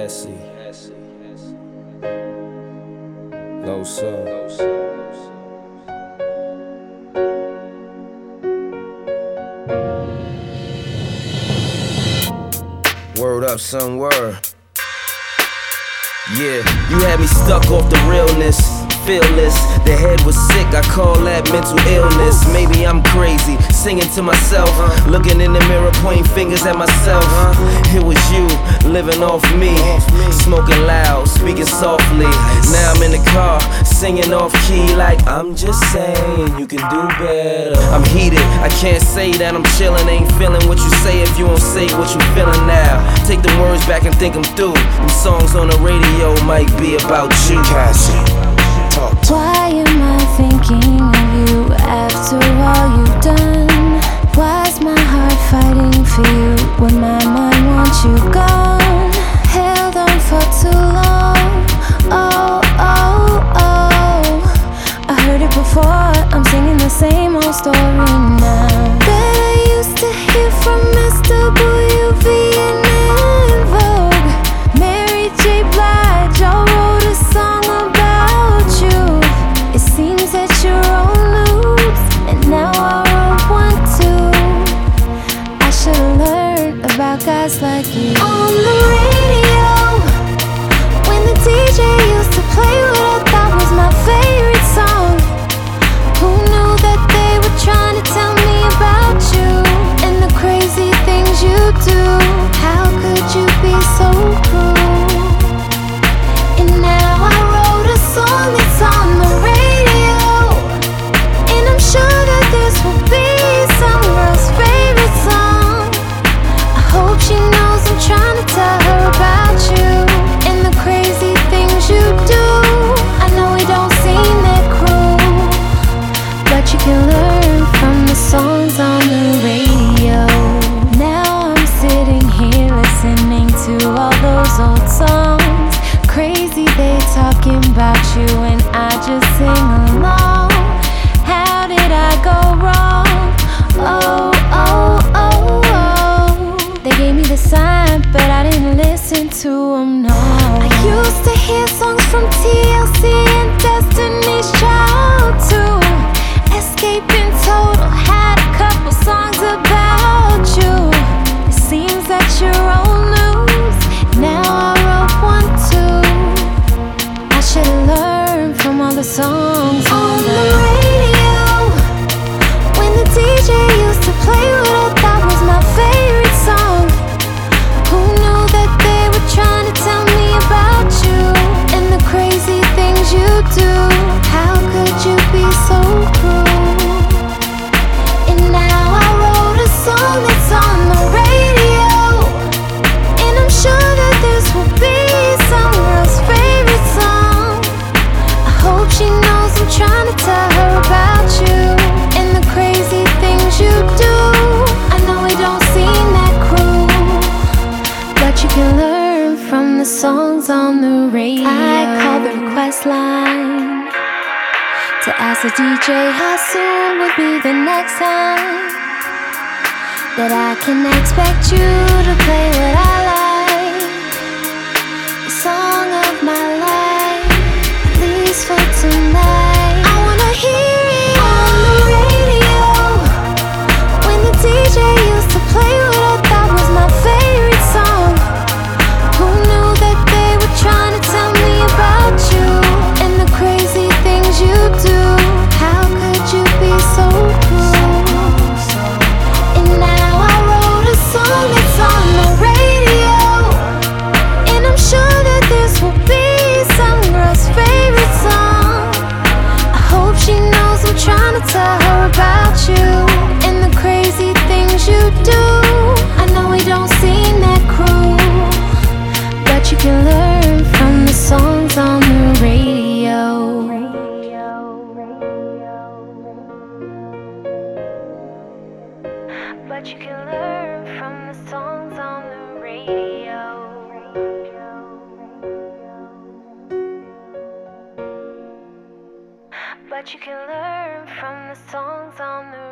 Hesse. No, sir. Word up, son, word. Yeah, you had me stuck off the realness, fearless. The head was sick, I call that mental illness. Maybe I'm crazy, singing to myself, looking in the mirror, pointing fingers at myself. It was you, living off me, smoking loud, speaking softly. Now I'm in the car, singing off key like I'm just saying you can do better. I'm heated, I can't say that I'm chilling, ain't feeling what you say if you won't say what you feeling now. Take the words back and think them through. Them songs on the radio might be about you. Cassie, talk. Why am I thinking of you after all you've done? Why's my heart fighting for you when my mind wants you gone? Held on for too long. Oh, oh, oh. I heard it before, I'm singing the same old story now. That I used to hear from Mr. Bouillon and Vogue. Mary J. Blige, all wrote a song about you. It seems that you're on loose, and now I wrote one too. I should've learned about guys like you. On the radio, when the DJ used to play what I thought was my favorite song. Who knew that they were trying to tell me about you and the crazy things you do? How could you be so cruel? And now I wrote a song that's on the radio, and I'm sure that this will be some girl's favorite song. I hope she knows I'm trying to tell her about you and the crazy things you do. I know we don't seem that cruel, but you can learn from the songs on the radio. Now I'm sitting here listening to all those old songs. Crazy they talking about you and I just sing along. How did I go wrong? Oh, oh, oh, oh. They gave me the sign, but I didn't listen to them, no. I used to hear songs from TLC and Destiny's Child too. Escaping Total had a couple songs about you. It seems that you're on loose. Now I wrote one too. I should've learned from all the songs on the radio. When the DJ used to play what I thought was my favorite song. Who knew that they were trying to tell me about you and the crazy things you do? How could you be so cruel? And now I wrote a song that's on the radio, and I'm sure that this will be some girl's favorite song. I hope she knows I'm trying to tell her about you and the crazy things you do. I know we don't seem that cruel, but you can learn from the songs on the radio. I call the request line to ask the DJ how soon would be the next time that I can expect you to play what I like, the song of my life, at least for tonight. I wanna hear it on the radio, when the DJ used to play what I thought was my favorite song. Who knew that they were trying to tell me about you and the crazy things you do? How could you be so cruel? And now I wrote a song that's on the radio, and I'm sure that this will be some girl's favorite song. I hope she knows I'm trying to tell her about you and the crazy things you do. I know we don't seem that cruel, but you can learn from the songs on the radio. But you can learn from the songs on the radio. But you can learn from the songs on the